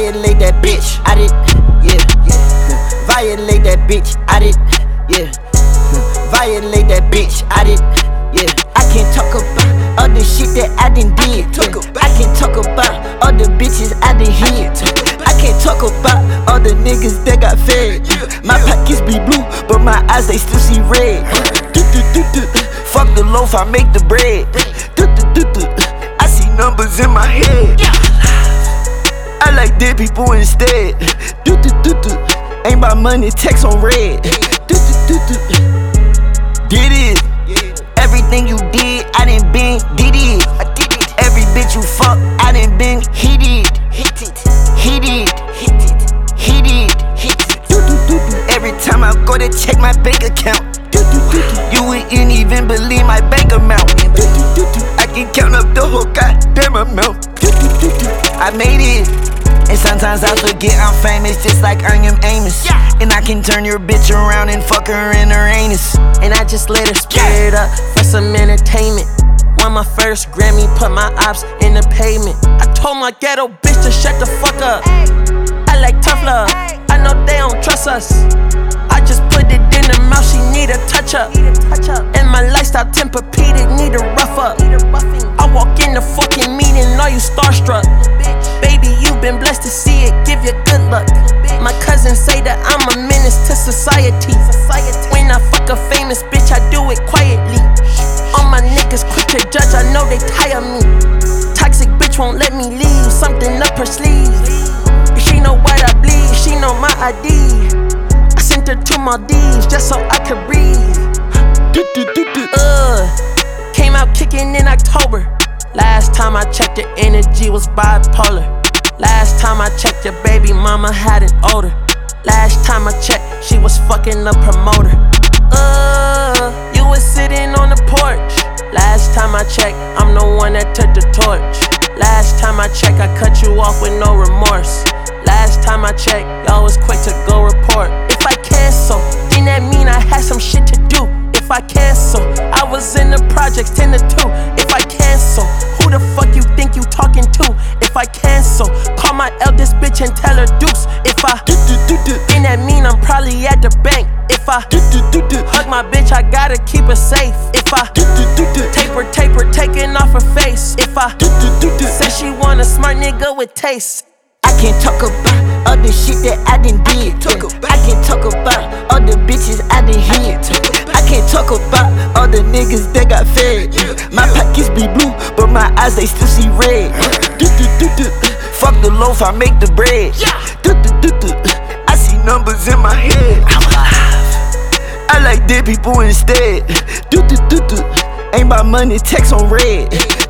Violate that bitch, I did, yeah. Violate that bitch, I did, yeah. Violate that bitch, I did, yeah. I can't talk about all the shit that I done did. I can't talk about all the bitches I done hit. I can't talk about all the niggas that got fed. My pockets be blue, but my eyes they still see red. Fuck the loaf, I make the bread. I see numbers in my head. I like dead people instead. Ain't my money, text on red. Did it. Everything you did, I done been did it. Every bitch you fuck, I done been hit it. Every time I go to check my bank account, you wouldn't even believe my bank amount. I can count up the whole goddamn amount. I made it, and sometimes I forget I'm famous, just like I am Amos. And I can turn your bitch around and fuck her in her anus. And I just let her spirit up for some entertainment. Won my first Grammy, put my ops in the pavement. I told my ghetto bitch to shut the fuck up. I like tough love, I know they don't trust us. I just put it in her mouth, she need a touch up. And my lifestyle Tempur-Pedic need a rough up. I walk in the fucking meeting, are you starstruck? Baby, you been blessed to see it, give you good luck. My cousins say that I'm a menace to society. When I fuck a famous bitch, I do it quietly. All my niggas quick to judge, I know they tire me. Toxic bitch won't let me leave, something up her sleeve. She know what I bleed, she know my ID. I sent her to Maldives just so I could breathe. Came out kicking in October. Last time I checked, your energy was bipolar. Last time I checked, your baby mama had an odor. Last time I checked, she was fucking a promoter. You was sitting on the porch. Last time I checked, I'm the one that took the torch. Last time I checked, I cut you off with no remorse. Last time I checked, y'all was quick to go report. If I cancel, then that mean I had some shit to do. If I cancel, I was in the projects 10 to 2. If I cancel, who the fuck you think you talking to? If I cancel, call my eldest bitch and tell her deuce. If I then that mean I'm probably at the bank. If I hug my bitch, I gotta keep her safe. If I taper, taking off her face. If I say she want a smart nigga with taste. I can't talk about all the shit that I done did. I can't talk about all the bitches I done hit. I can't talk about all the niggas that got fed. My pockets be blue, but my eyes they still see red. Fuck the loaf, I make the bread. I see numbers in my head. I like dead people instead. Ain't my money, text on red.